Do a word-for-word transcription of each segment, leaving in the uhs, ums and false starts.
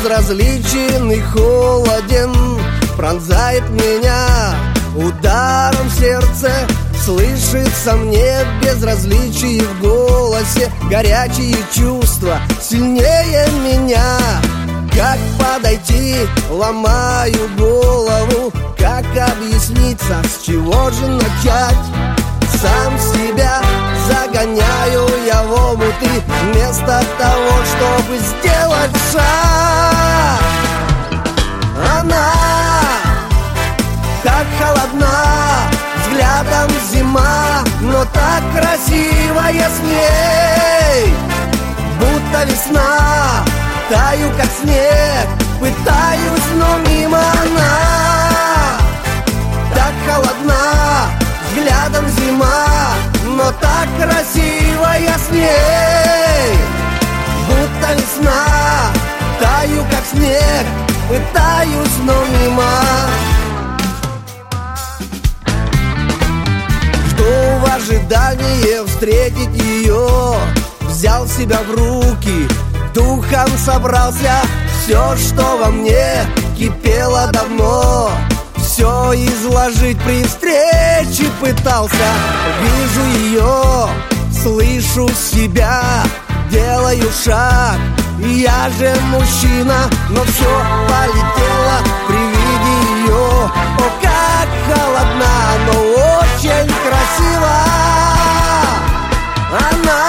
безразличен и холоден, пронзает меня ударом в сердце. Слышится мне безразличие в голосе, горячие чувства сильнее меня. Как подойти, ломаю голову, как объясниться, с чего же начать? Сам себя загоняю я в омуты, вместо того, чтобы сделать шаг. Она так холодна, взглядом зима, но так красивая с ней, будто весна. Таю, как снег, пытаюсь, но мимо она. Так холодна, взглядом зима, но так красивая с ней, будто весна. Таю, как снег, пытаюсь, но мимо. Жду в ожидании встретить ее, взял себя в руки, духом собрался. Все, что во мне кипело давно, все изложить при встрече пытался. Вижу ее, слышу себя, делаю шаг. Я же мужчина, но все полетело при виде ее. О, как холодна, но очень красиво она.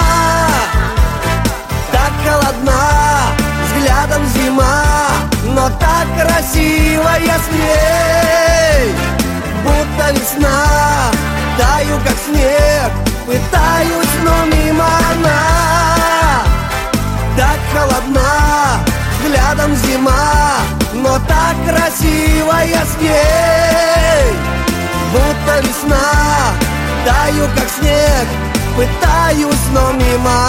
Так холодна, взглядом зима, но так красивая с ней, будто весна. Таю, как снег, пытаюсь, но мимо она. Так холодна, взглядом зима, но так красивая с ней, будто весна. Таю, как снег, пытаюсь, но мимо.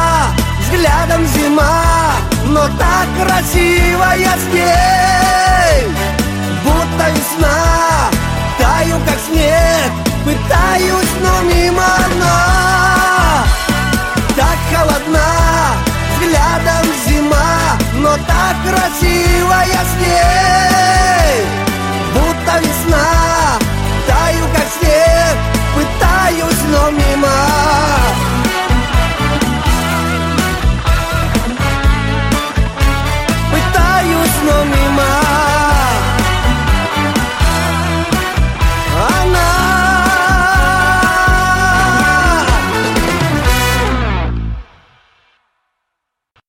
Взглядом зима, но так красивая с ней,